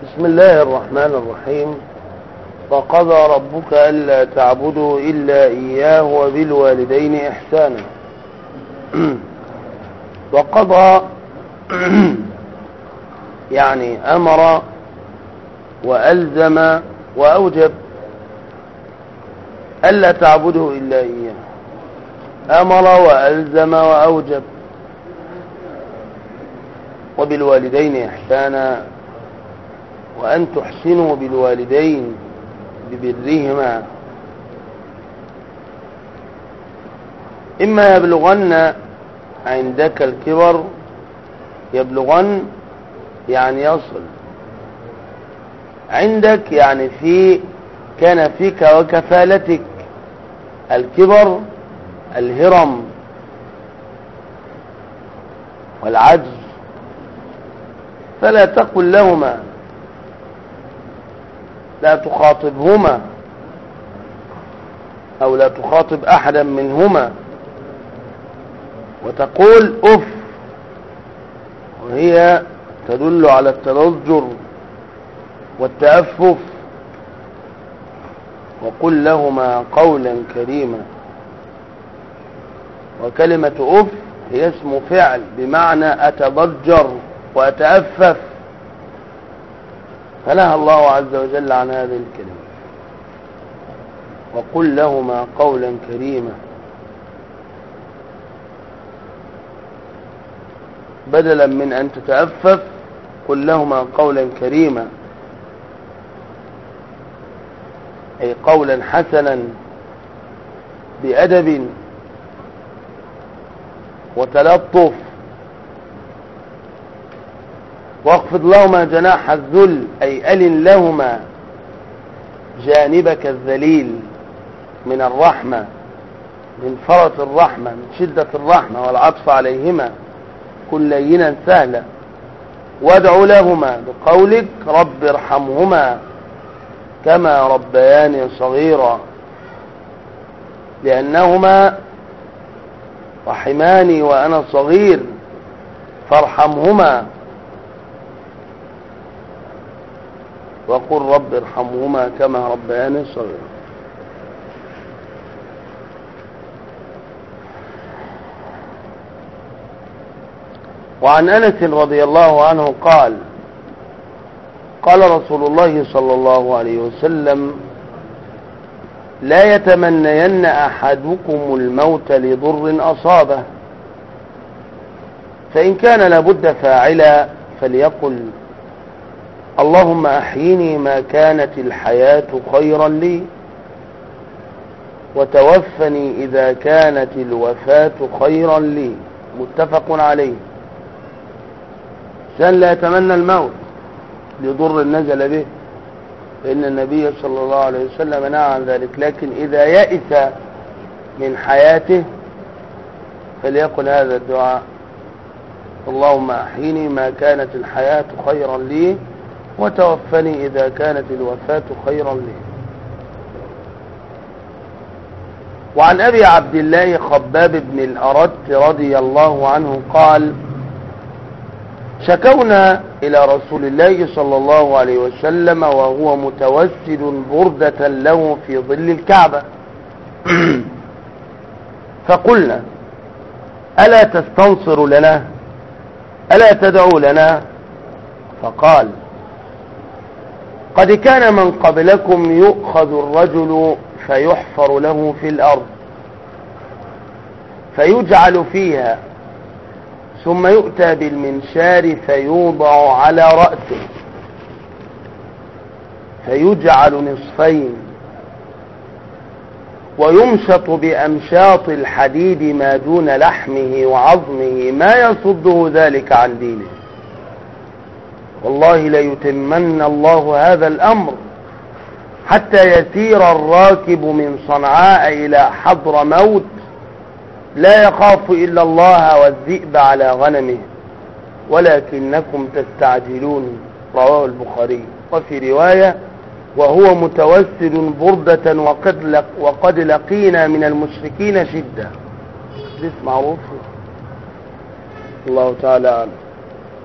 بسم الله الرحمن الرحيم. وقضى ربك ألا تعبدوا إلا إياه وبالوالدين إحسانا. وقضى يعني أمر وألزم وأوجب ألا تعبدوا إلا إياه. أمر وألزم وأوجب. وبالوالدين إحسانا، وأن تحسنوا بالوالدين ببرهما، إما يبلغن عندك الكبر. يبلغن يعني يصل، عندك يعني كان فيك وكفالتك. الكبر الهرم والعجز، فلا تقل لهما، لا تخاطبهما أو لا تخاطب أحدا منهما وتقول أف، وهي تدل على التضجر والتأفف. وقل لهما قولا كريما. وكلمة أف هي اسم فعل بمعنى أتضجر وأتأفف، فنهى الله عز وجل عن هذه الكلمة. وقل لهما قولا كريما، بدلا من أن تتأفف قل لهما قولا كريما، أي قولا حسنا بأدب وتلطف. واخفض لهما جناح الذل، أي ألن لهما جانبك الذليل من الرحمة، من فرط الرحمة، من شدة الرحمة والعطف عليهما. كن لينا سهلا. وادع لهما بقولك رب ارحمهما كما ربياني صغيرا، لأنهما رحماني وأنا صغير فارحمهما. وقل رب ارحمهما كما ربياني صغيرا. وعن أنس رضي الله عنه قال قال رسول الله صلى الله عليه وسلم لا يتمنين أحدكم الموت لضر أصابه، فإن كان لابد فاعلا فليقل اللهم أحيني ما كانت الحياة خيرا لي، وتوفني إذا كانت الوفاة خيرا لي. متفق عليه. إنسان لا يتمنى الموت لضر نزل به، فإن النبي صلى الله عليه وسلم نهى عن ذلك. لكن إذا يئس من حياته فليقل هذا الدعاء اللهم أحيني ما كانت الحياة خيرا لي، وتوفني إذا كانت الوفاة خيرا لي. وعن أبي عبد الله خباب بن الأرت رضي الله عنه قال شكونا إلى رسول الله صلى الله عليه وسلم وهو متوسد بردة له في ظل الكعبة، فقلنا ألا تستنصر لنا، ألا تدعو لنا؟ فقال قد كان من قبلكم يؤخذ الرجل فيحفر له في الأرض فيجعل فيها، ثم يؤتى بالمنشار فيوضع على رأسه فيجعل نصفين، ويمشط بأمشاط الحديد ما دون لحمه وعظمه ما يصده ذلك عن دينه. والله ليتمن الله هذا الأمر حتى يسير الراكب من صنعاء إلى حضر موت لا يخاف إلا الله والذئب على غنمه، ولكنكم تستعجلون. رواه البخاري. وفي رواية وهو متوسد بردة وقد لقينا من المشركين شدة. حديث معروف. الله تعالى أعلم.